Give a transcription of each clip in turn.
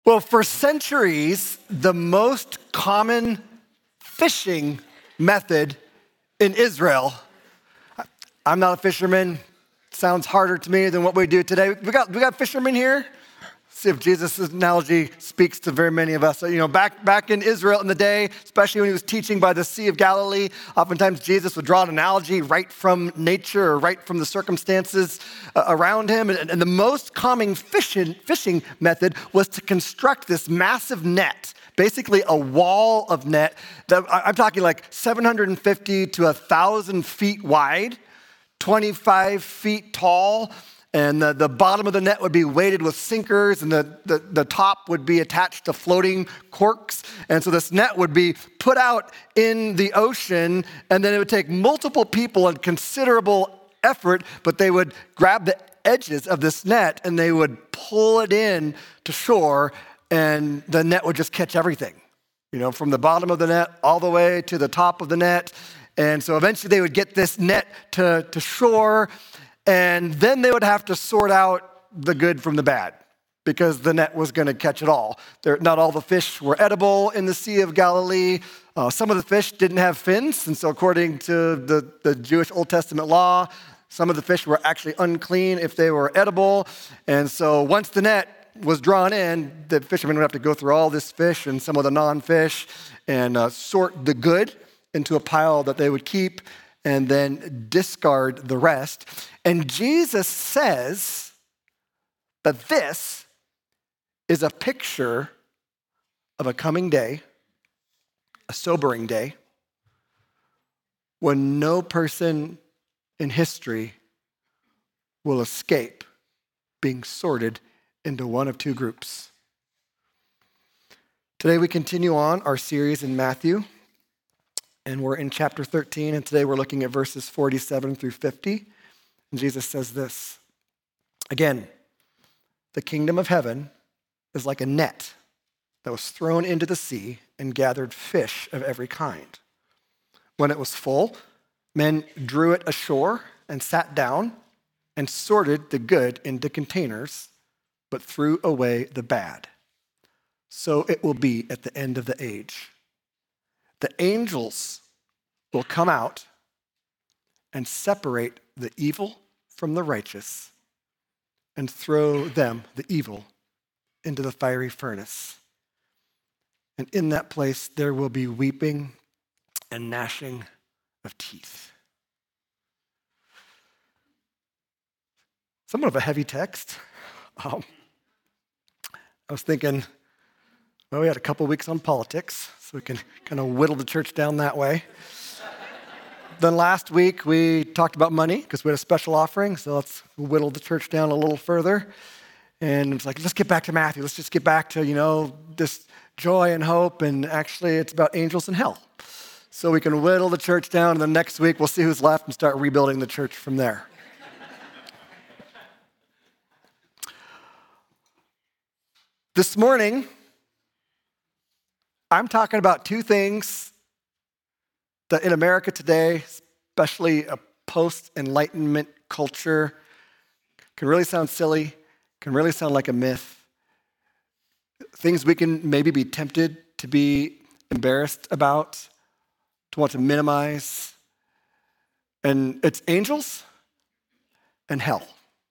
Well, for centuries, the most common fishing method in Israel, I'm not a fisherman, sounds harder to me than what we do today. We got fishermen here. See if Jesus' analogy speaks to very many of us. So, back in Israel in the day, especially when he was teaching by the Sea of Galilee, oftentimes Jesus would draw an analogy right from nature or right from the circumstances around him. And the most common fishing method was to construct this massive net, basically a wall of net that I'm talking like 750 to 1,000 feet wide, 25 feet tall. And the bottom of the net would be weighted with sinkers, and the top would be attached to floating corks. And so this net would be put out in the ocean, and then it would take multiple people and considerable effort, but they would grab the edges of this net and they would pull it in to shore, and the net would just catch everything, from the bottom of the net all the way to the top of the net. And so eventually they would get this net to shore, and then they would have to sort out the good from the bad because the net was going to catch it all. Not all the fish were edible in the Sea of Galilee. Some of the fish didn't have fins, and so according to the Jewish Old Testament law, some of the fish were actually unclean if they were edible. And so once the net was drawn in, the fishermen would have to go through all this fish and some of the non-fish and sort the good into a pile that they would keep and then discard the rest. And Jesus says that this is a picture of a coming day, a sobering day, when no person in history will escape being sorted into one of two groups. Today we continue on our series in Matthew, and we're in chapter 13, and today we're looking at verses 47 through 50. And Jesus says this, again, the kingdom of heaven is like a net that was thrown into the sea and gathered fish of every kind. When it was full, men drew it ashore and sat down and sorted the good into containers, but threw away the bad. So it will be at the end of the age. The angels will come out and separate the evil from the righteous and throw them, the evil, into the fiery furnace. And in that place, there will be weeping and gnashing of teeth. Somewhat of a heavy text. I was thinking, well, we had a couple weeks on politics, so we can kind of whittle the church down that way. Then last week, we talked about money because we had a special offering, so let's whittle the church down a little further. And it's like, let's get back to Matthew. Let's just get back to, this joy and hope, and actually it's about angels and hell. So we can whittle the church down, and then next week we'll see who's left and start rebuilding the church from there. This morning, I'm talking about two things that in America today, especially a post-Enlightenment culture, can really sound silly, can really sound like a myth. Things we can maybe be tempted to be embarrassed about, to want to minimize. And it's angels and hell.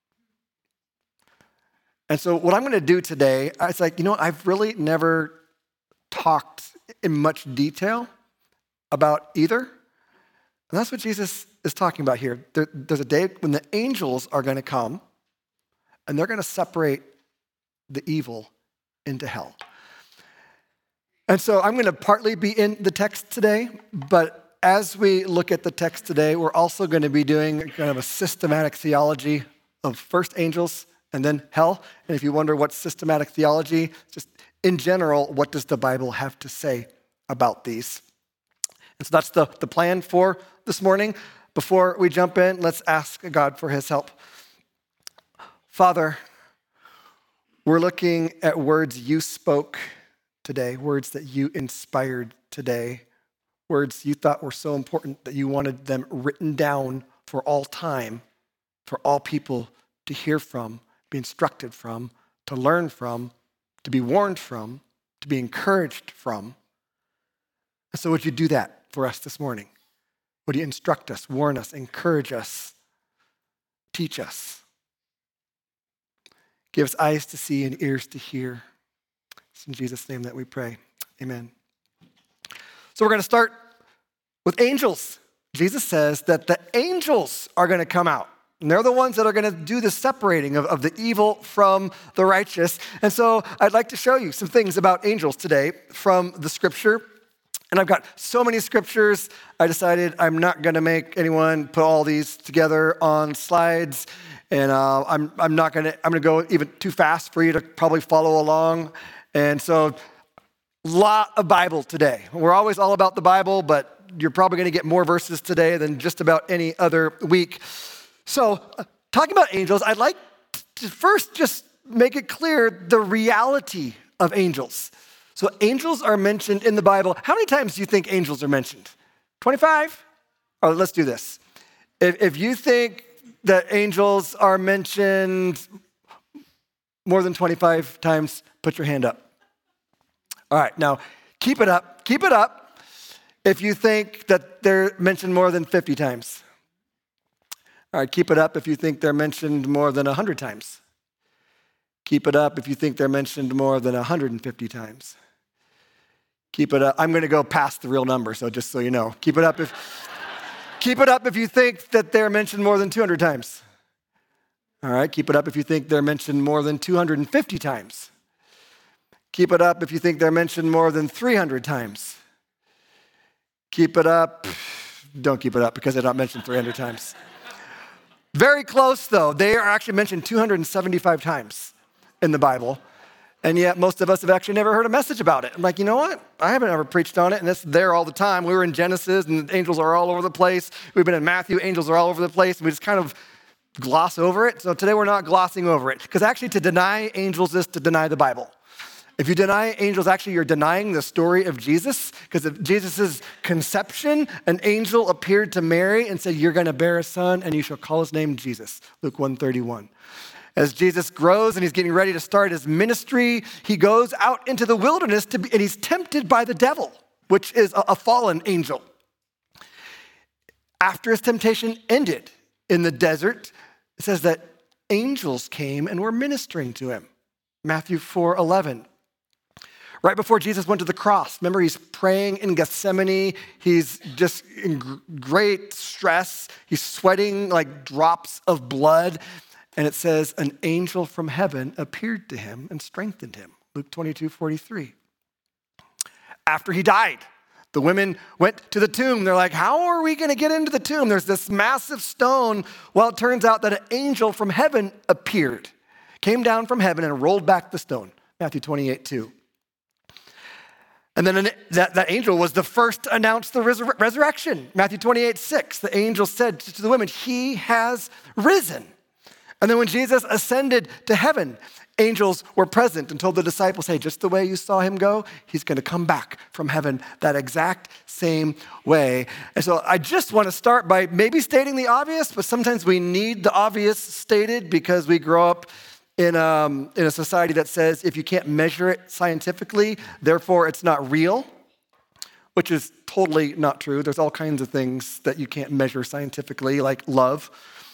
And so what I'm going to do today, it's like, I've really never talked in much detail about either. And that's what Jesus is talking about here. There's a day when the angels are going to come and they're going to separate the evil into hell. And so I'm going to partly be in the text today, but as we look at the text today, we're also going to be doing kind of a systematic theology of first angels and then hell. And if you wonder what systematic theology, just in general, what does the Bible have to say about these? And so that's the plan for this morning. Before we jump in, let's ask God for his help. Father, we're looking at words you spoke today, words that you inspired today, words you thought were so important that you wanted them written down for all time, for all people to hear from, be instructed from, to learn from, to be warned from, to be encouraged from. And so would you do that for us this morning? Would you instruct us, warn us, encourage us, teach us? Give us eyes to see and ears to hear. It's in Jesus' name that we pray. Amen. So we're going to start with angels. Jesus says that the angels are going to come out. And they're the ones that are going to do the separating of the evil from the righteous. And so I'd like to show you some things about angels today from the scripture. And I've got so many scriptures, I decided I'm not going to make anyone put all these together on slides. And I'm going to go even too fast for you to probably follow along. And so a lot of Bible today. We're always all about the Bible, but you're probably going to get more verses today than just about any other week. So, talking about angels, I'd like to first just make it clear the reality of angels. So, angels are mentioned in the Bible. How many times do you think angels are mentioned? 25? All right, let's do this. If you think that angels are mentioned more than 25 times, put your hand up. All right, now, keep it up. Keep it up if you think that they're mentioned more than 50 times. All right, keep it up if you think they're mentioned more than 100 times. Keep it up if you think they're mentioned more than 150 times. Keep it up. I'm going to go past the real number, so just so you know. Keep it up if you think that they're mentioned more than 200 times. All right, keep it up if you think they're mentioned more than 250 times. Keep it up if you think they're mentioned more than 300 times. Keep it up. Don't keep it up because they're not mentioned 300 times. Very close, though. They are actually mentioned 275 times in the Bible, and yet most of us have actually never heard a message about it. I'm like, you know what? I haven't ever preached on it, and it's there all the time. We were in Genesis, and angels are all over the place. We've been in Matthew, angels are all over the place, and we just kind of gloss over it. So today we're not glossing over it, because actually to deny angels is to deny the Bible. If you deny angels, actually you're denying the story of Jesus, because of Jesus' conception, an angel appeared to Mary and said, you're going to bear a son and you shall call his name Jesus, Luke 1:31. As Jesus grows and he's getting ready to start his ministry, he goes out into the wilderness and he's tempted by the devil, which is a fallen angel. After his temptation ended in the desert, it says that angels came and were ministering to him. Matthew 4:11. Right before Jesus went to the cross, remember he's praying in Gethsemane. He's just in great stress. He's sweating like drops of blood. And it says an angel from heaven appeared to him and strengthened him. Luke 22:43. After he died, the women went to the tomb. They're like, how are we going to get into the tomb? There's this massive stone. Well, it turns out that an angel from heaven appeared, came down from heaven and rolled back the stone. Matthew 28:2. And then that angel was the first to announce the resurrection. Matthew 28:6, the angel said to the women, he has risen. And then when Jesus ascended to heaven, angels were present and told the disciples, hey, just the way you saw him go, he's going to come back from heaven that exact same way. And so I just want to start by maybe stating the obvious, but sometimes we need the obvious stated because we grow up in a society that says if you can't measure it scientifically, therefore it's not real, which is totally not true. There's all kinds of things that you can't measure scientifically, like love.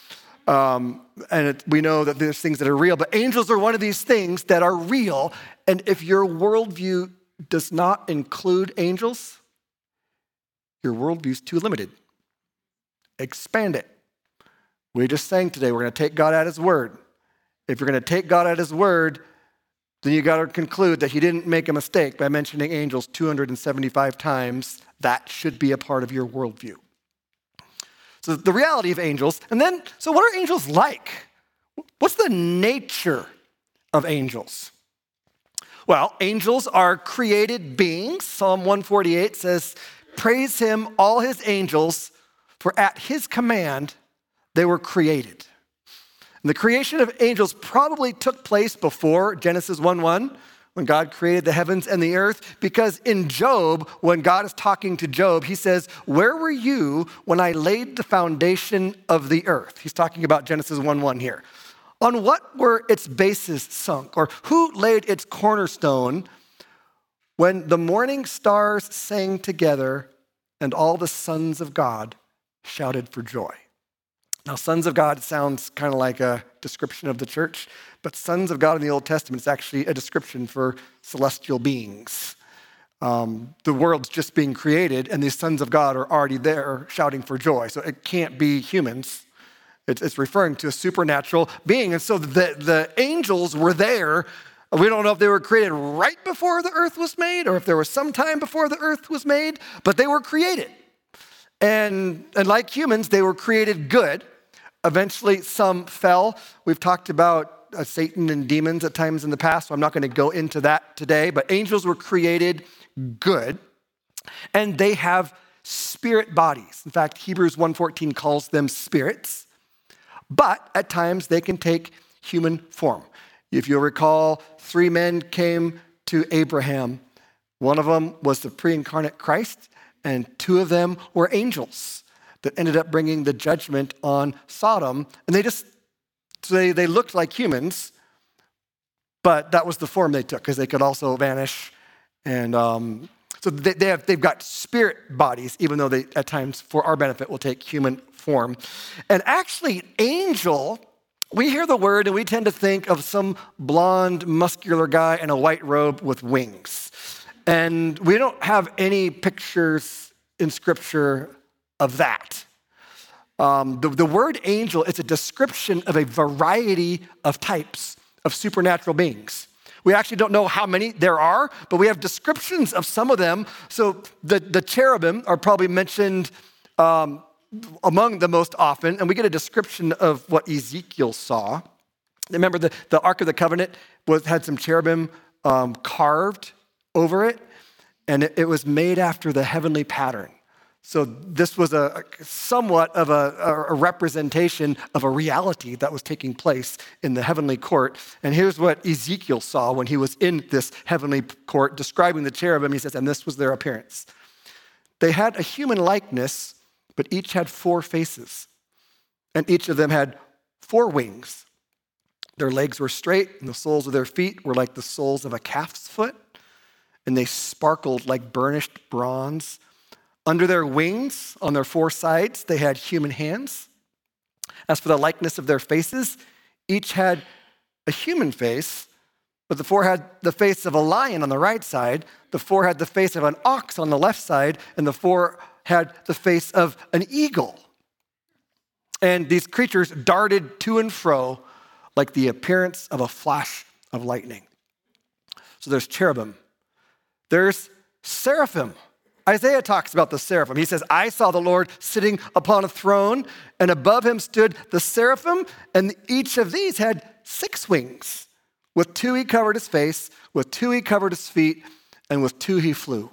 We know that there's things that are real, but angels are one of these things that are real. And if your worldview does not include angels, your worldview is too limited. Expand it. We just sang today, we're going to take God at his word. If you're going to take God at his word, then you got to conclude that he didn't make a mistake by mentioning angels 275 times. That should be a part of your worldview. So the reality of angels, and then, so what are angels like? What's the nature of angels? Well, angels are created beings. Psalm 148 says, praise him, all his angels, for at his command they were created. And the creation of angels probably took place before Genesis 1:1, when God created the heavens and the earth, because in Job, when God is talking to Job, he says, where were you when I laid the foundation of the earth? He's talking about Genesis 1:1 here. On what were its bases sunk? Or who laid its cornerstone when the morning stars sang together and all the sons of God shouted for joy? Now, sons of God sounds kind of like a description of the church, but sons of God in the Old Testament is actually a description for celestial beings. The world's just being created, and these sons of God are already there shouting for joy. So it can't be humans. It's referring to a supernatural being. And so the angels were there. We don't know if they were created right before the earth was made or if there was some time before the earth was made, but they were created. And like humans, they were created good. Eventually, some fell. We've talked about Satan and demons at times in the past, so I'm not going to go into that today. But angels were created good, and they have spirit bodies. In fact, Hebrews 1:14 calls them spirits. But at times, they can take human form. If you'll recall, 3 men came to Abraham. One of them was the pre-incarnate Christ, and 2 of them were angels that ended up bringing the judgment on Sodom. And they looked like humans, but that was the form they took because they could also vanish. And so they've got spirit bodies, even though they, at times, for our benefit, will take human form. And actually, angel, we hear the word and we tend to think of some blonde, muscular guy in a white robe with wings. And we don't have any pictures in Scripture of that. The word angel is a description of a variety of types of supernatural beings. We actually don't know how many there are, but we have descriptions of some of them. So the cherubim are probably mentioned among the most often, and we get a description of what Ezekiel saw. Remember, the Ark of the Covenant had some cherubim carved over it, and it was made after the heavenly pattern. So this was somewhat of a representation of a reality that was taking place in the heavenly court. And here's what Ezekiel saw when he was in this heavenly court, describing the cherubim. He says, and this was their appearance. They had a human likeness, but each had 4 faces, and each of them had 4 wings. Their legs were straight, and the soles of their feet were like the soles of a calf's foot, and they sparkled like burnished bronze. Under their wings, on their 4 sides, they had human hands. As for the likeness of their faces, each had a human face, but the 4 had the face of a lion on the right side, the 4 had the face of an ox on the left side, and the 4 had the face of an eagle. And these creatures darted to and fro like the appearance of a flash of lightning. So there's cherubim. There's seraphim. Isaiah talks about the seraphim. He says, I saw the Lord sitting upon a throne, and above him stood the seraphim, and each of these had 6 wings. With 2 he covered his face, with 2 he covered his feet, and with 2 he flew.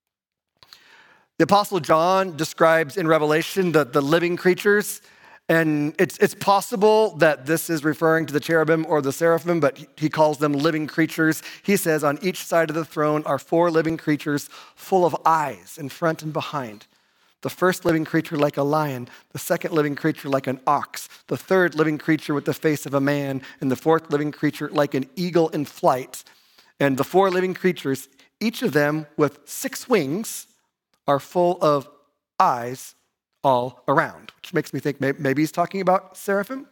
The Apostle John describes in Revelation the living creatures, and it's possible that this is referring to the cherubim or the seraphim, but he calls them living creatures. He says, on each side of the throne are 4 living creatures full of eyes in front and behind. The first living creature like a lion, the second living creature like an ox, the third living creature with the face of a man, and the 4th living creature like an eagle in flight. And the 4 living creatures, each of them with 6 wings, are full of eyes all around, which makes me think maybe he's talking about seraphim.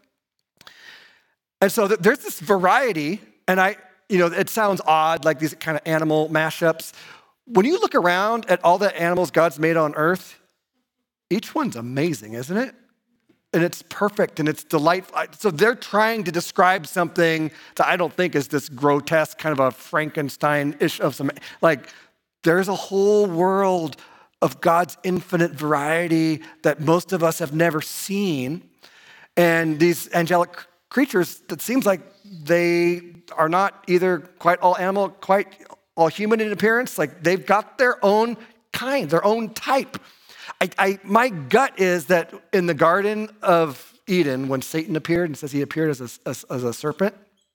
And so there's this variety, and it sounds odd, like these kind of animal mashups. When you look around at all the animals God's made on earth, each one's amazing, isn't it? And it's perfect and it's delightful. So they're trying to describe something that I don't think is this grotesque kind of a Frankenstein-ish of some, like there's a whole world of God's infinite variety that most of us have never seen. And these angelic creatures, it seems like they are not either quite all animal, quite all human in appearance. Like they've got their own kind, their own type. My gut is that in the Garden of Eden, when Satan appeared, and says he appeared as a serpent,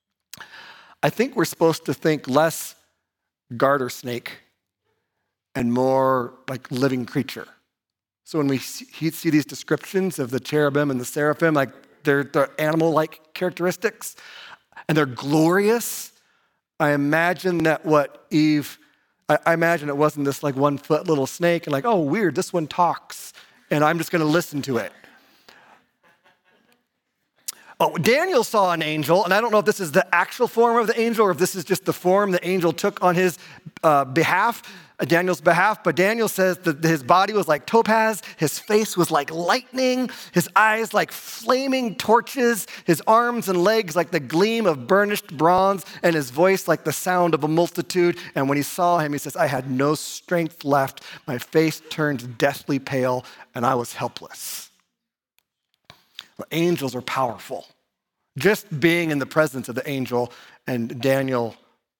I think we're supposed to think less garter snake and more like living creature. So when we see these descriptions of the cherubim and the seraphim, like they're animal-like characteristics, and they're glorious. I imagine that I imagine it wasn't this like 1 foot little snake and like, oh, weird, this one talks, and I'm just going to listen to it. Oh, Daniel saw an angel, and I don't know if this is the actual form of the angel or if this is just the form the angel took on his Daniel's behalf, but Daniel says that his body was like topaz, his face was like lightning, his eyes like flaming torches, his arms and legs like the gleam of burnished bronze, and his voice like the sound of a multitude. And when he saw him, he says, I had no strength left, my face turned deathly pale, and I was helpless. Well, angels are powerful. Just being in the presence of the angel, and Daniel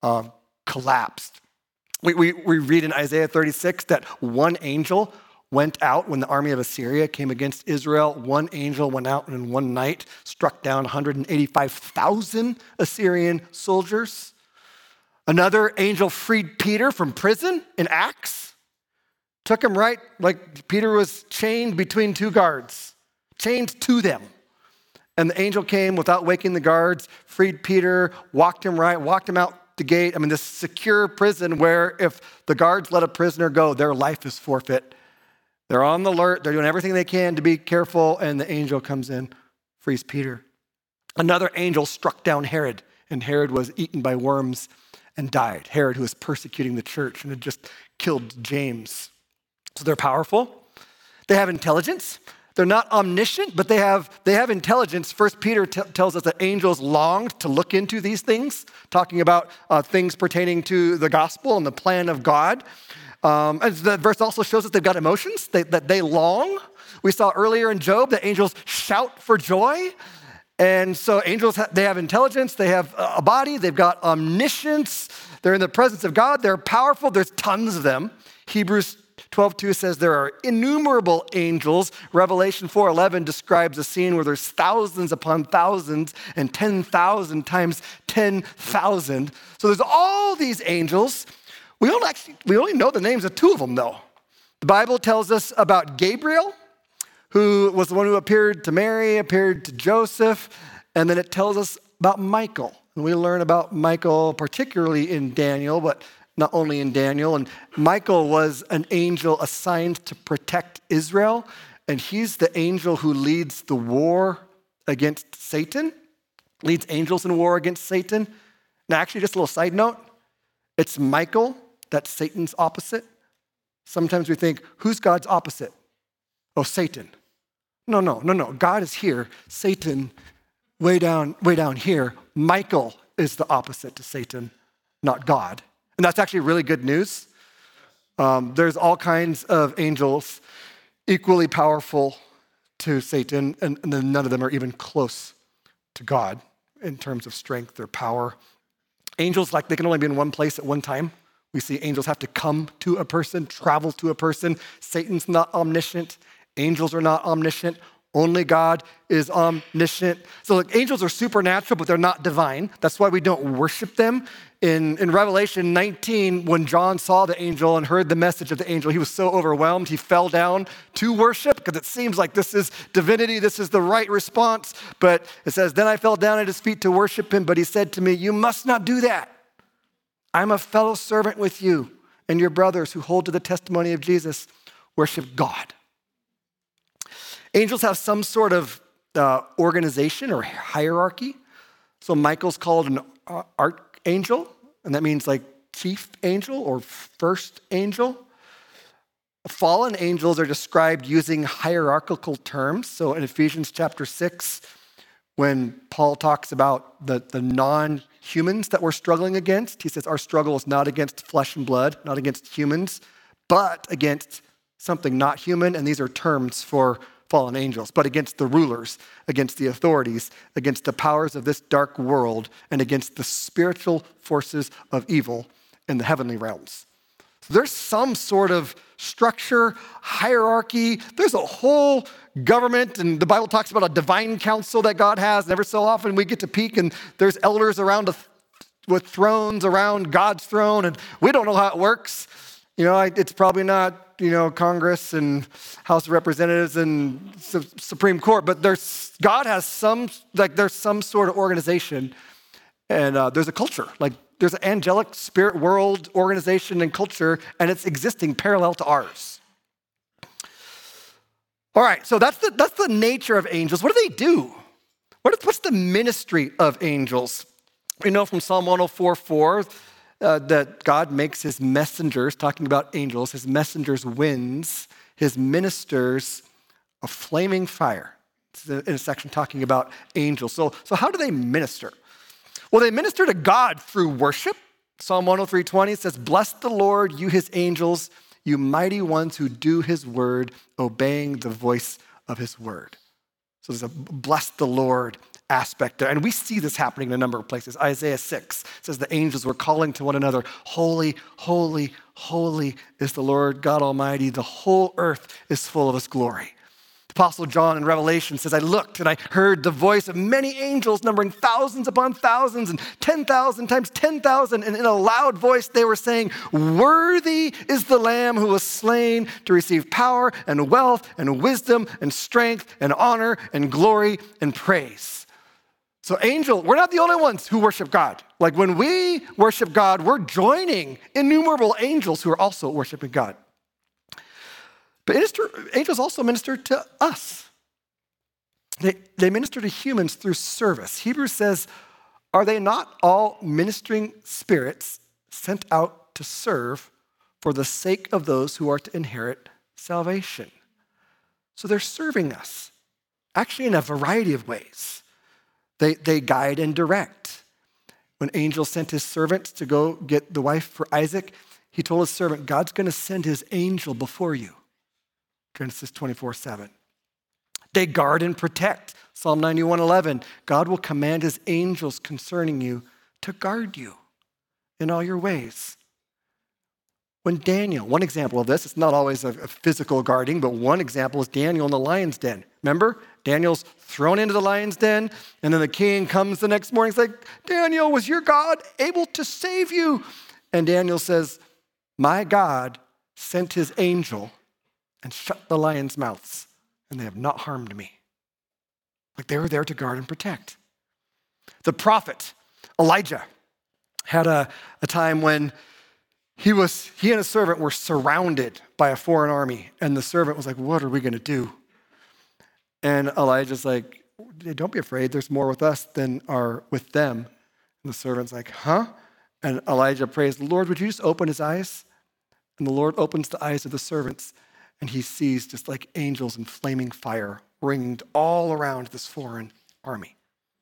collapsed. We read in Isaiah 36 that one angel went out when the army of Assyria came against Israel. One angel went out and in one night struck down 185,000 Assyrian soldiers. Another angel freed Peter from prison in Acts. Took him right, like Peter was chained between two guards, chained to them. And the angel came without waking the guards, freed Peter, walked him out the gate. I mean, this secure prison where if the guards let a prisoner go, their life is forfeit. They're on the alert. They're doing everything they can to be careful. And the angel comes in, frees Peter. Another angel struck down Herod, and Herod was eaten by worms and died. Herod, who was persecuting the church and had just killed James. So they're powerful. They have intelligence. They're not omniscient, but they have intelligence. First Peter tells us that angels longed to look into these things, talking about things pertaining to the gospel and the plan of God. And the verse also shows us they've got emotions, that they long. We saw earlier in Job that angels shout for joy. And so angels, they have intelligence, they have a body, they've got omniscience, they're in the presence of God, they're powerful, there's tons of them. Hebrews 12:2 says there are innumerable angels. Revelation 4:11 describes a scene where there's thousands upon thousands and 10,000 times 10,000. So there's all these angels. We only know the names of two of them though. The Bible tells us about Gabriel, who was the one who appeared to Mary, appeared to Joseph, and then it tells us about Michael. And we learn about Michael particularly in Daniel, but not only in Daniel. And Michael was an angel assigned to protect Israel, and he's the angel who leads the war against Satan, leads angels in war against Satan. Now, actually, just a little side note, it's Michael that's Satan's opposite. Sometimes we think, who's God's opposite? Oh, Satan. No. God is here. Satan, way down here. Michael is the opposite to Satan, not God. And that's actually really good news. There's all kinds of angels equally powerful to Satan, and none of them are even close to God in terms of strength or power. Angels, they can only be in one place at one time. We see angels have to come to a person, travel to a person. Satan's not omniscient. Angels are not omniscient. Only God is omniscient. So angels are supernatural, but they're not divine. That's why we don't worship them. In Revelation 19, when John saw the angel and heard the message of the angel, he was so overwhelmed, he fell down to worship because it seems like this is divinity, this is the right response. But it says, then I fell down at his feet to worship him, but he said to me, you must not do that. I'm a fellow servant with you and your brothers who hold to the testimony of Jesus. Worship God. Angels have some sort of organization or hierarchy. So Michael's called an archangel, and that means chief angel or first angel. Fallen angels are described using hierarchical terms. So in Ephesians chapter 6, when Paul talks about the non-humans that we're struggling against, he says our struggle is not against flesh and blood, not against humans, but against something not human, and these are terms for fallen angels, but against the rulers, against the authorities, against the powers of this dark world, and against the spiritual forces of evil in the heavenly realms. So there's some sort of structure, hierarchy. There's a whole government, and the Bible talks about a divine council that God has, and every so often we get to peek, and there's elders around with thrones around God's throne, and we don't know how it works. It's probably not, Congress and House of Representatives and Supreme Court, but God has there's some sort of organization, and there's a culture. Like there's an angelic spirit world organization and culture, and it's existing parallel to ours. All right, so that's the nature of angels. What do they do? What's the ministry of angels? We know from Psalm 104:4 that God makes his messengers, talking about angels, his messengers winds, his ministers a flaming fire. It's in a section talking about angels. So how do they minister? Well, they minister to God through worship. Psalm 103:20 says, "Bless the Lord, you his angels, you mighty ones who do his word, obeying the voice of his word." So there's a bless the Lord aspect there. And we see this happening in a number of places. Isaiah 6 says the angels were calling to one another, "Holy, holy, holy is the Lord God Almighty. The whole earth is full of his glory." The Apostle John in Revelation says, "I looked and I heard the voice of many angels numbering thousands upon thousands and 10,000 times 10,000. And in a loud voice they were saying, 'Worthy is the Lamb who was slain to receive power and wealth and wisdom and strength and honor and glory and praise.'" So we're not the only ones who worship God. Like when we worship God, we're joining innumerable angels who are also worshiping God. But angels also minister to us. They minister to humans through service. Hebrews says, "Are they not all ministering spirits sent out to serve for the sake of those who are to inherit salvation?" So they're serving us, actually in a variety of ways. They guide and direct. When Angel sent his servant to go get the wife for Isaac, he told his servant, "God's going to send his angel before you." Genesis 24:7. They guard and protect. Psalm 91:11. God will command his angels concerning you to guard you in all your ways. When Daniel, one example of this, it's not always a physical guarding, but one example is Daniel in the lion's den. Remember? Daniel's thrown into the lion's den, and then the king comes the next morning. He's like, "Daniel, was your God able to save you?" And Daniel says, "My God sent his angel and shut the lions' mouths, and they have not harmed me." Like they were there to guard and protect. The prophet Elijah had a time when he and his servant were surrounded by a foreign army, and the servant was like, "What are we going to do?" And Elijah's like, "Don't be afraid. There's more with us than are with them." And the servant's like, "Huh?" And Elijah prays, "Lord, would you just open his eyes?" And the Lord opens the eyes of the servants, and he sees just like angels in flaming fire ringed all around this foreign army.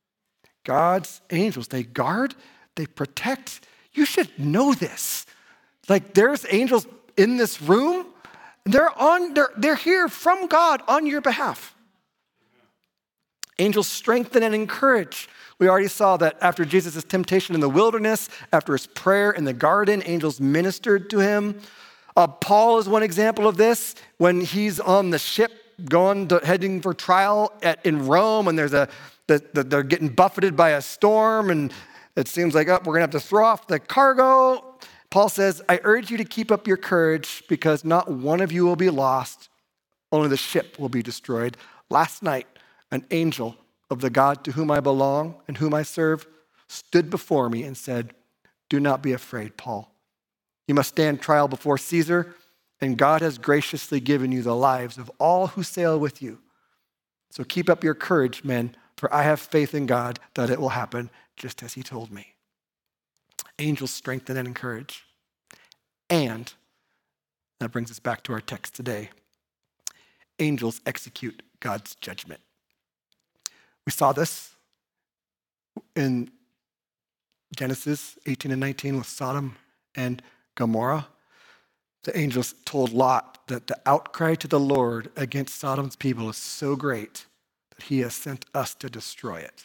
God's angels, they guard, they protect. You should know this. Like there's angels in this room. They're here from God on your behalf. Angels strengthen and encourage. We already saw that after Jesus' temptation in the wilderness, after his prayer in the garden, angels ministered to him. Paul is one example of this. When he's on the ship heading for trial in Rome, and they're getting buffeted by a storm, and it seems like, we're going to have to throw off the cargo. Paul says, "I urge you to keep up your courage because not one of you will be lost, only the ship will be destroyed." Last night, an angel of the God to whom I belong and whom I serve stood before me and said, "Do not be afraid, Paul. You must stand trial before Caesar, and God has graciously given you the lives of all who sail with you. So keep up your courage, men, for I have faith in God that it will happen just as he told me." Angels strengthen and encourage. And that brings us back to our text today. Angels execute God's judgment. We saw this in Genesis 18 and 19 with Sodom and Gomorrah. The angels told Lot that the outcry to the Lord against Sodom's people is so great that he has sent us to destroy it.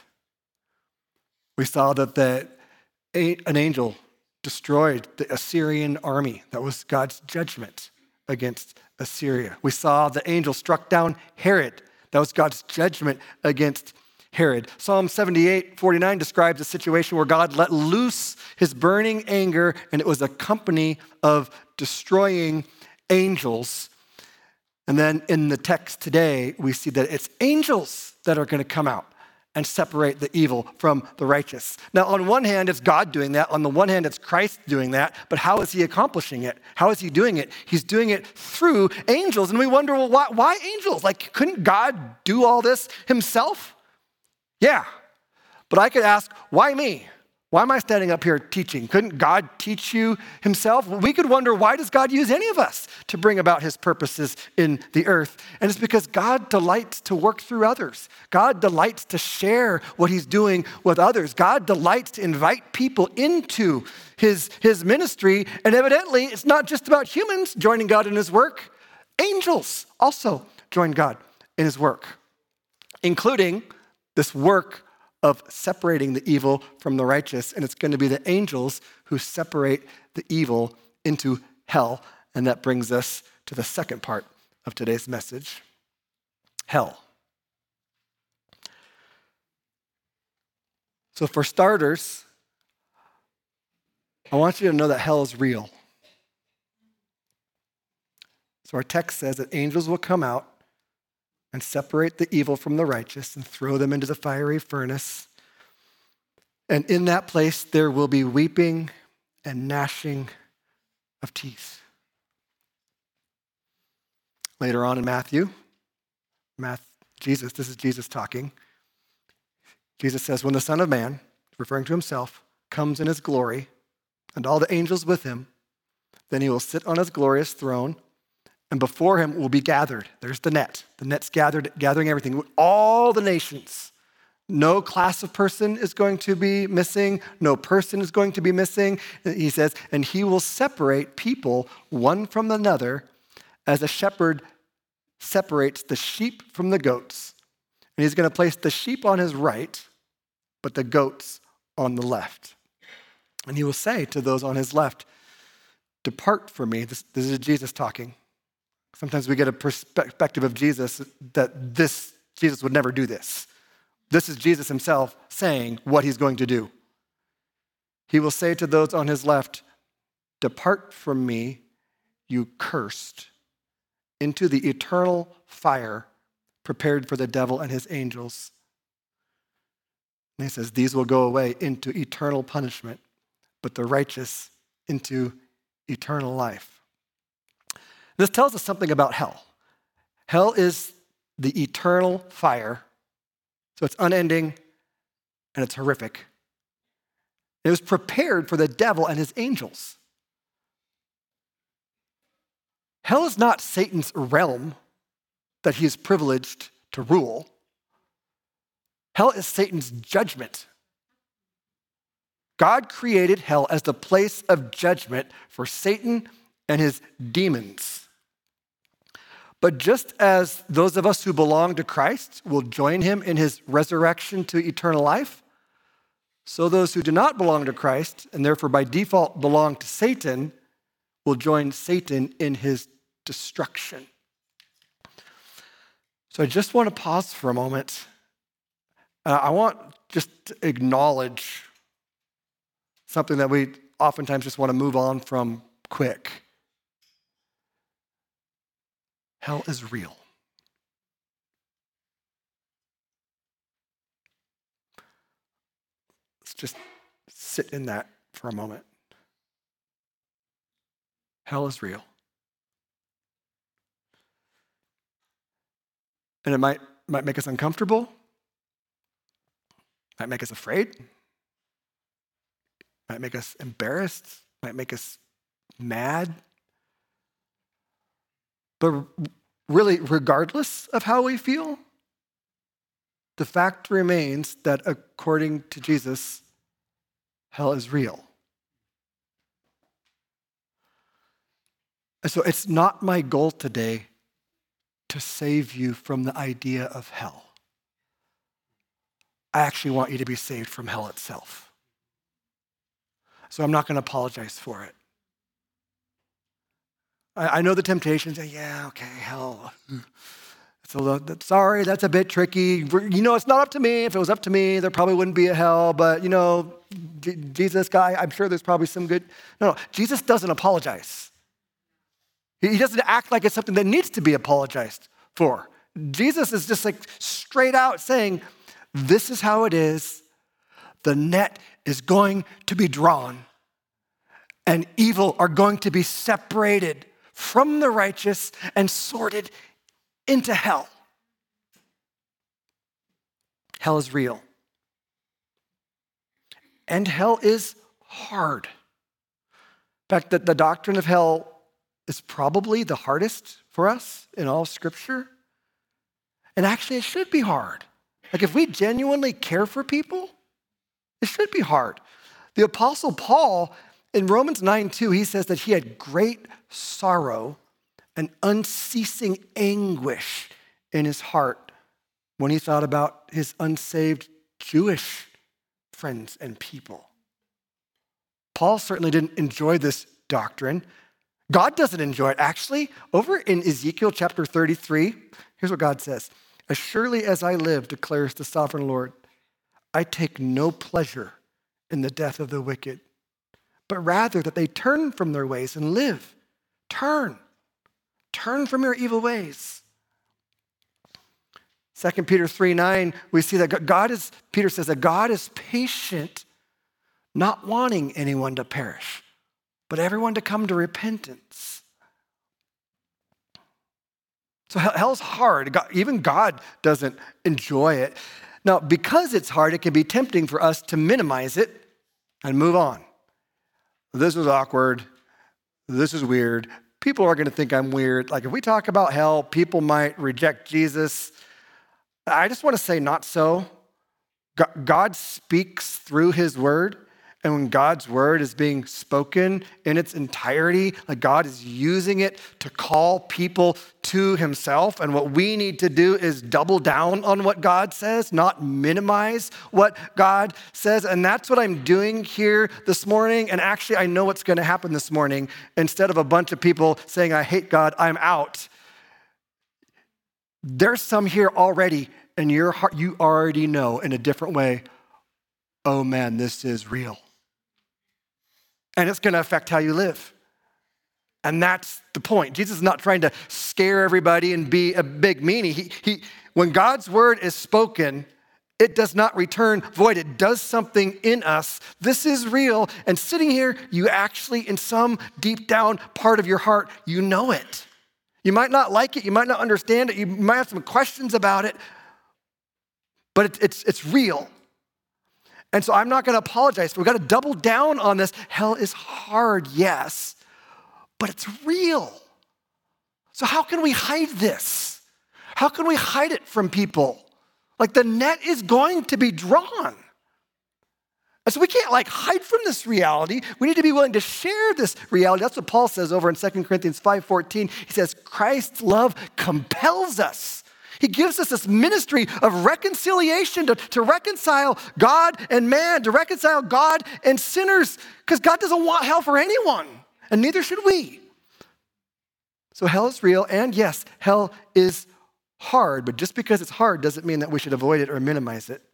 We saw that an angel destroyed the Assyrian army. That was God's judgment against Assyria. We saw the angel struck down Herod. That was God's judgment against Herod. Psalm 78:49 describes a situation where God let loose his burning anger, and it was a company of destroying angels. And then in the text today, we see that it's angels that are going to come out and separate the evil from the righteous. Now, on one hand, it's God doing that. On the one hand, it's Christ doing that. But how is he accomplishing it? How is he doing it? He's doing it through angels. And we wonder, well, why angels? Like, couldn't God do all this himself? Yeah. But I could ask, why me? Why am I standing up here teaching? Couldn't God teach you himself? We could wonder, why does God use any of us to bring about his purposes in the earth? And it's because God delights to work through others. God delights to share what he's doing with others. God delights to invite people into his ministry. And evidently, it's not just about humans joining God in his work. Angels also join God in his work, including this work of separating the evil from the righteous. And it's going to be the angels who separate the evil into hell. And that brings us to the second part of today's message, hell. So for starters, I want you to know that hell is real. So our text says that angels will come out and separate the evil from the righteous and throw them into the fiery furnace. And in that place, there will be weeping and gnashing of teeth. Later on in Matthew, this is Jesus talking. Jesus says, when the Son of Man, referring to himself, comes in his glory and all the angels with him, then he will sit on his glorious throne, and before him will be gathered. There's the net. The net's gathering everything. All the nations. No class of person is going to be missing. No person is going to be missing. He says, and he will separate people one from another as a shepherd separates the sheep from the goats. And he's going to place the sheep on his right, but the goats on the left. And he will say to those on his left, depart from me. This is Jesus talking. Sometimes we get a perspective of Jesus that Jesus would never do this. This is Jesus himself saying what he's going to do. He will say to those on his left, depart from me, you cursed, into the eternal fire prepared for the devil and his angels. And he says, these will go away into eternal punishment, but the righteous into eternal life. This tells us something about hell. Hell is the eternal fire, so it's unending and it's horrific. It was prepared for the devil and his angels. Hell is not Satan's realm that he is privileged to rule. Hell is Satan's judgment. God created hell as the place of judgment for Satan and his demons. But just as those of us who belong to Christ will join him in his resurrection to eternal life, so those who do not belong to Christ, and therefore by default belong to Satan, will join Satan in his destruction. So I just want to pause for a moment. I want just to acknowledge something that we oftentimes just want to move on from quick. Hell is real. Let's just sit in that for a moment. Hell is real. And it might make us uncomfortable, might make us afraid, might make us embarrassed, might make us mad. But really, regardless of how we feel, the fact remains that according to Jesus, hell is real. And so it's not my goal today to save you from the idea of hell. I actually want you to be saved from hell itself. So I'm not going to apologize for it. I know the temptations. Yeah, okay, hell. So sorry, that's a bit tricky. It's not up to me. If it was up to me, there probably wouldn't be a hell. But, Jesus guy, I'm sure there's probably some good. No, Jesus doesn't apologize. He doesn't act like it's something that needs to be apologized for. Jesus is just like straight out saying, this is how it is. The net is going to be drawn, and evil are going to be separated from the righteous and sorted into hell. Hell is real. And hell is hard. In fact, the doctrine of hell is probably the hardest for us in all Scripture. And actually, it should be hard. Like if we genuinely care for people, it should be hard. The Apostle Paul, in Romans 9:2, he says that he had great sorrow and unceasing anguish in his heart when he thought about his unsaved Jewish friends and people. Paul certainly didn't enjoy this doctrine. God doesn't enjoy it. Actually, over in Ezekiel chapter 33, here's what God says. As surely as I live, declares the sovereign Lord, I take no pleasure in the death of the wicked, but rather that they turn from their ways and live. Turn from your evil ways. 2 Peter 3:9, we see that Peter says that God is patient, not wanting anyone to perish, but everyone to come to repentance. So hell's hard. Even God doesn't enjoy it. Now, because it's hard, it can be tempting for us to minimize it and move on. This is awkward. This is weird. People are going to think I'm weird. Like if we talk about hell, people might reject Jesus. I just want to say not so. God speaks through his word. And when God's word is being spoken in its entirety, like God is using it to call people to himself. And what we need to do is double down on what God says, not minimize what God says. And that's what I'm doing here this morning. And actually, I know what's going to happen this morning. Instead of a bunch of people saying, I hate God, I'm out. There's some here already, and your heart, you already know in a different way, oh man, this is real. And it's going to affect how you live. And that's the point. Jesus is not trying to scare everybody and be a big meanie. When God's word is spoken, it does not return void. It does something in us. This is real. And sitting here, you actually, in some deep down part of your heart, you know it. You might not like it. You might not understand it. You might have some questions about it. But it's real. And so I'm not going to apologize. We've got to double down on this. Hell is hard, yes, but it's real. So how can we hide this? How can we hide it from people? Like the net is going to be drawn. And so we can't hide from this reality. We need to be willing to share this reality. That's what Paul says over in 2 Corinthians 5:14. He says, Christ's love compels us. He gives us this ministry of reconciliation to reconcile God and man, to reconcile God and sinners, because God doesn't want hell for anyone, and neither should we. So hell is real, and yes, hell is hard, but just because it's hard doesn't mean that we should avoid it or minimize it.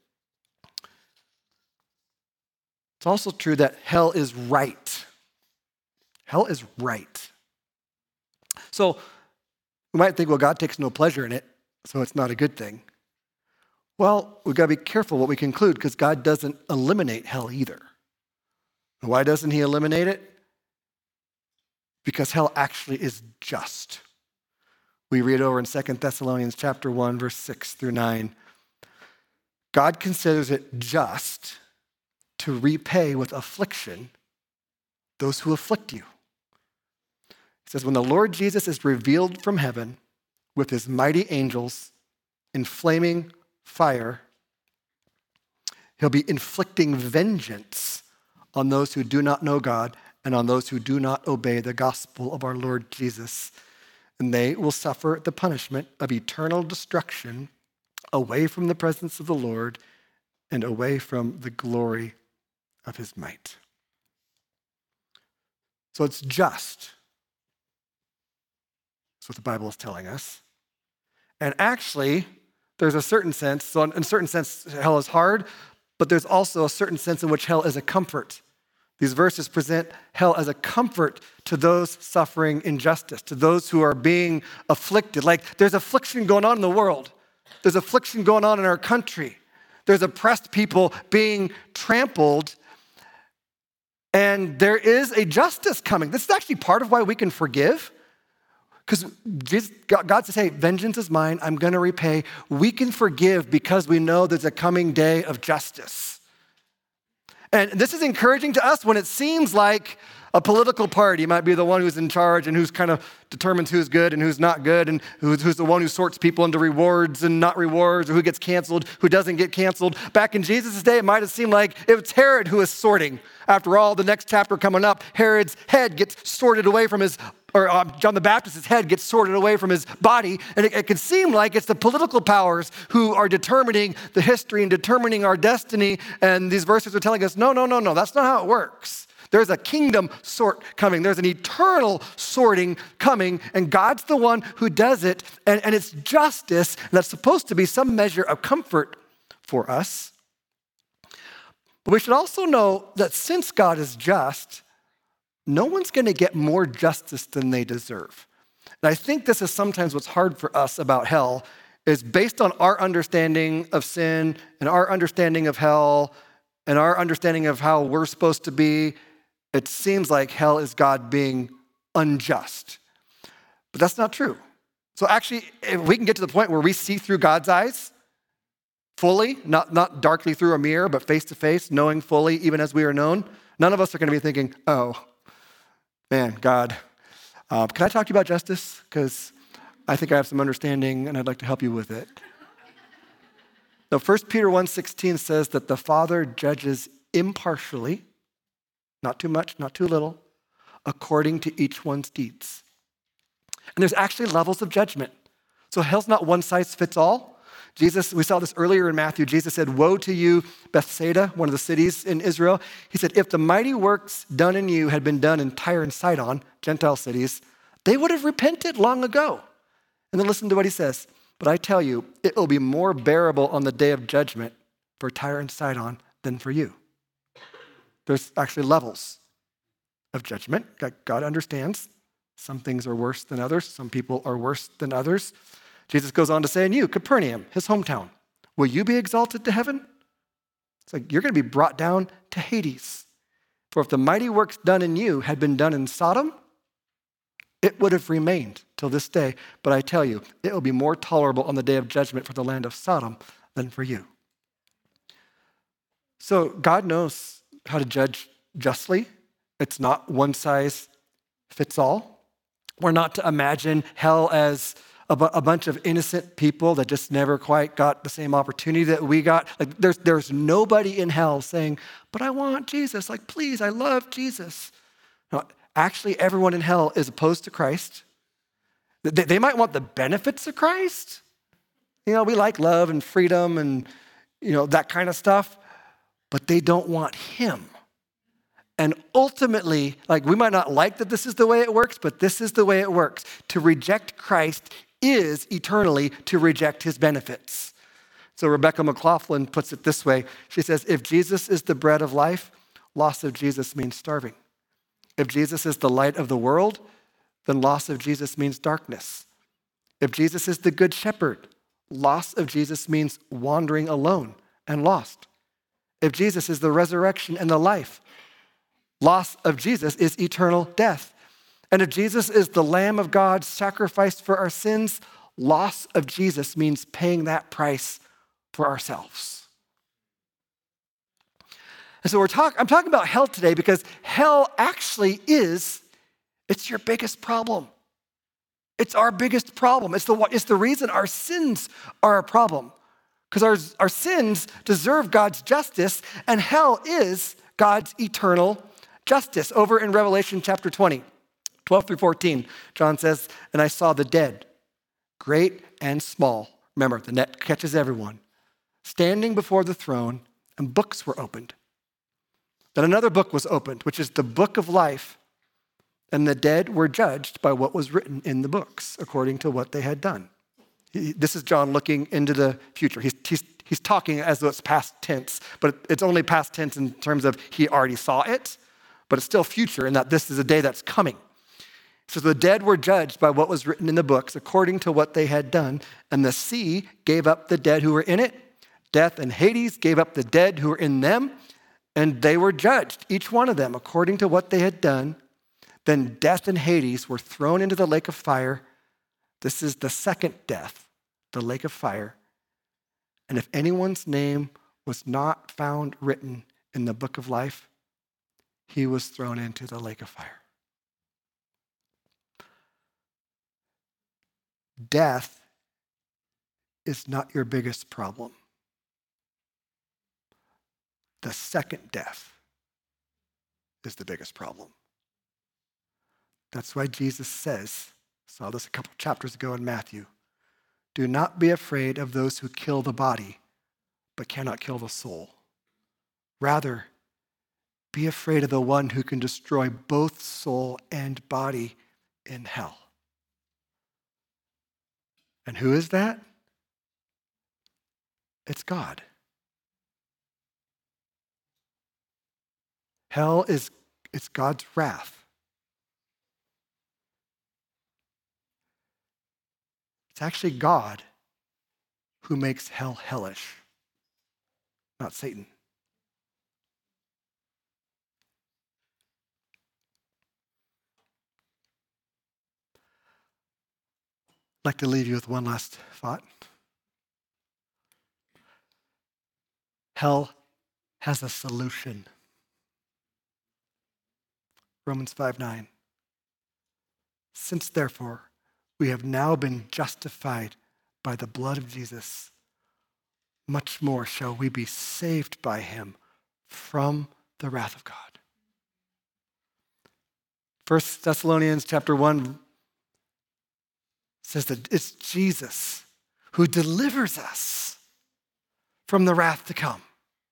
It's also true that hell is right. Hell is right. So we might think, well, God takes no pleasure in it, so it's not a good thing. Well, we've got to be careful what we conclude because God doesn't eliminate hell either. Why doesn't he eliminate it? Because hell actually is just. We read over in 2 Thessalonians chapter 1, verse 6 through 9. God considers it just to repay with affliction those who afflict you. He says, when the Lord Jesus is revealed from heaven, with his mighty angels in flaming fire, he'll be inflicting vengeance on those who do not know God and on those who do not obey the gospel of our Lord Jesus. And they will suffer the punishment of eternal destruction away from the presence of the Lord and away from the glory of his might. So it's just. That's what the Bible is telling us. And actually, there's a certain sense, so in a certain sense, hell is hard, but there's also a certain sense in which hell is a comfort. These verses present hell as a comfort to those suffering injustice, to those who are being afflicted. Like there's affliction going on in the world. There's affliction going on in our country. There's oppressed people being trampled, and there is a justice coming. This is actually part of why we can forgive, because God says, hey, vengeance is mine, I'm gonna repay. We can forgive because we know there's a coming day of justice. And this is encouraging to us when it seems like a political party might be the one who's in charge and who's kind of determines who's good and who's not good and who's the one who sorts people into rewards and not rewards, or who gets canceled, who doesn't get canceled. Back in Jesus' day, it might have seemed like it was Herod who was sorting. After all, the next chapter coming up, Herod's head gets sorted away from his, or John the Baptist's head gets sorted away from his body. And it can seem like it's the political powers who are determining the history and determining our destiny. And these verses are telling us, no, that's not how it works. There's a kingdom sort coming. There's an eternal sorting coming, and God's the one who does it, and it's justice, and that's supposed to be some measure of comfort for us. But we should also know that since God is just, no one's going to get more justice than they deserve. And I think this is sometimes what's hard for us about hell, is based on our understanding of sin and our understanding of hell and our understanding of how we're supposed to be. It seems like hell is God being unjust. But that's not true. So actually, if we can get to the point where we see through God's eyes fully, not darkly through a mirror, but face to face, knowing fully, even as we are known, none of us are going to be thinking, oh, man, God, can I talk to you about justice? Because I think I have some understanding and I'd like to help you with it. Now, 1 Peter 1:16 says that the Father judges impartially, not too much, not too little, according to each one's deeds. And there's actually levels of judgment. So hell's not one size fits all. Jesus, we saw this earlier in Matthew, Jesus said, woe to you, Bethsaida, one of the cities in Israel. He said, if the mighty works done in you had been done in Tyre and Sidon, Gentile cities, they would have repented long ago. And then listen to what he says. But I tell you, it will be more bearable on the day of judgment for Tyre and Sidon than for you. There's actually levels of judgment. God understands. Some things are worse than others. Some people are worse than others. Jesus goes on to say, and you, Capernaum, his hometown, will you be exalted to heaven? It's like you're going to be brought down to Hades. For if the mighty works done in you had been done in Sodom, it would have remained till this day. But I tell you, it will be more tolerable on the day of judgment for the land of Sodom than for you. So God knows how to judge justly. It's not one size fits all. We're not to imagine hell as a bunch of innocent people that just never quite got the same opportunity that we got. Like there's nobody in hell saying, but I want Jesus. Like, please, I love Jesus. No, actually, everyone in hell is opposed to Christ. They might want the benefits of Christ. You know, we like love and freedom and, that kind of stuff. But they don't want him. And ultimately, we might not like that this is the way it works, but this is the way it works. To reject Christ is eternally to reject his benefits. So Rebecca McLaughlin puts it this way. She says, if Jesus is the bread of life, loss of Jesus means starving. If Jesus is the light of the world, then loss of Jesus means darkness. If Jesus is the good shepherd, loss of Jesus means wandering alone and lost. If Jesus is the resurrection and the life, loss of Jesus is eternal death. And if Jesus is the Lamb of God sacrificed for our sins, loss of Jesus means paying that price for ourselves. And so I'm talking about hell today because hell actually it's your biggest problem. It's our biggest problem. It's the reason our sins are a problem. Because our sins deserve God's justice, and hell is God's eternal justice. Over in Revelation chapter 20, 12 through 14, John says, and I saw the dead, great and small. Remember, the net catches everyone. Standing before the throne, and books were opened. Then another book was opened, which is the book of life, and the dead were judged by what was written in the books, according to what they had done. This is John looking into the future. He's talking as though it's past tense, but it's only past tense in terms of he already saw it, but it's still future in that this is a day that's coming. So the dead were judged by what was written in the books according to what they had done, and the sea gave up the dead who were in it. Death and Hades gave up the dead who were in them, and they were judged, each one of them, according to what they had done. Then death and Hades were thrown into the lake of fire. This is the second death, the lake of fire. And if anyone's name was not found written in the book of life, he was thrown into the lake of fire. Death is not your biggest problem. The second death is the biggest problem. That's why Jesus says, saw this a couple chapters ago in Matthew, do not be afraid of those who kill the body, but cannot kill the soul. Rather, be afraid of the one who can destroy both soul and body in hell. And who is that? It's God. Hell it's God's wrath. It's actually God who makes hell hellish, not Satan. I'd like to leave you with one last thought. Hell has a solution. Romans 5:9. Since therefore we have now been justified by the blood of Jesus, much more shall we be saved by him from the wrath of God. 1 Thessalonians chapter 1 says that it's Jesus who delivers us from the wrath to come.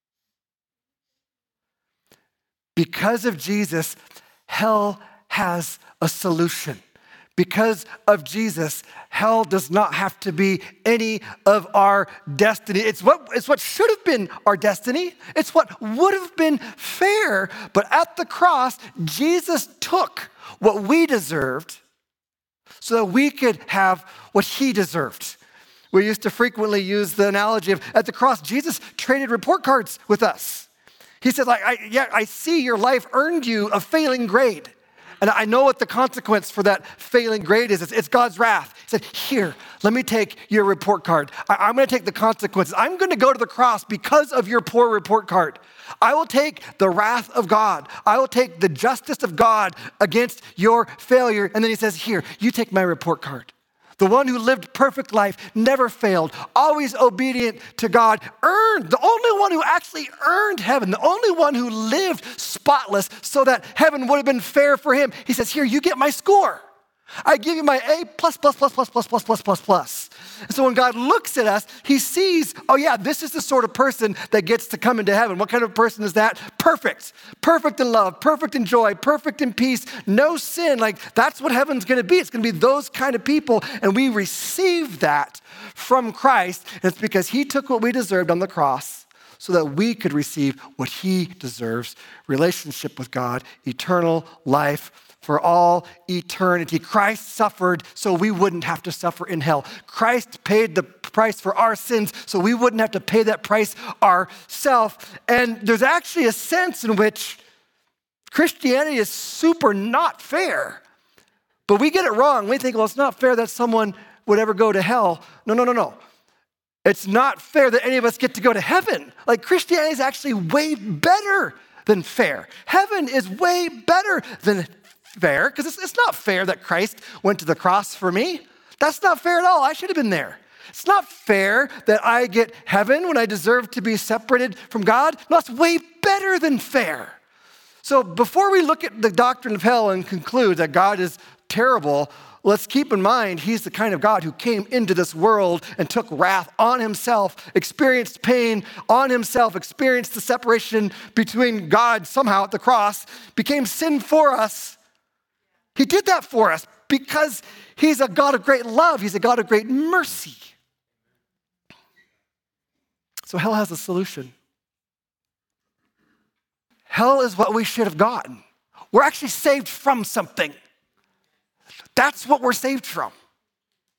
Because of Jesus, hell has a solution. Because of Jesus, hell does not have to be any of our destiny. It's what should have been our destiny. It's what would have been fair. But at the cross, Jesus took what we deserved so that we could have what he deserved. We used to frequently use the analogy of at the cross, Jesus traded report cards with us. He said, I see your life earned you a failing grade. And I know what the consequence for that failing grade is. It's God's wrath. He said, here, let me take your report card. I'm going to take the consequences. I'm going to go to the cross because of your poor report card. I will take the wrath of God. I will take the justice of God against your failure. And then he says, here, you take my report card. The one who lived perfect life, never failed, always obedient to God, the only one who actually earned heaven, the only one who lived spotless so that heaven would have been fair for him. He says, here, you get my score. I give you my A+++++++++++. And so when God looks at us, he sees, oh yeah, this is the sort of person that gets to come into heaven. What kind of person is that? Perfect. Perfect in love, perfect in joy, perfect in peace, no sin. That's what heaven's going to be. It's going to be those kind of people. And we receive that from Christ. And it's because he took what we deserved on the cross so that we could receive what he deserves, relationship with God, eternal life, for all eternity. Christ suffered so we wouldn't have to suffer in hell. Christ paid the price for our sins so we wouldn't have to pay that price ourselves. And there's actually a sense in which Christianity is super not fair. But we get it wrong. We think, well, it's not fair that someone would ever go to hell. No. It's not fair that any of us get to go to heaven. Christianity is actually way better than fair. Heaven is way better than fair, because it's not fair that Christ went to the cross for me. That's not fair at all. I should have been there. It's not fair that I get heaven when I deserve to be separated from God. No, it's way better than fair. So before we look at the doctrine of hell and conclude that God is terrible, let's keep in mind he's the kind of God who came into this world and took wrath on himself, experienced pain on himself, experienced the separation between God somehow at the cross, became sin for us. He did that for us because he's a God of great love. He's a God of great mercy. So hell has a solution. Hell is what we should have gotten. We're actually saved from something. That's what we're saved from.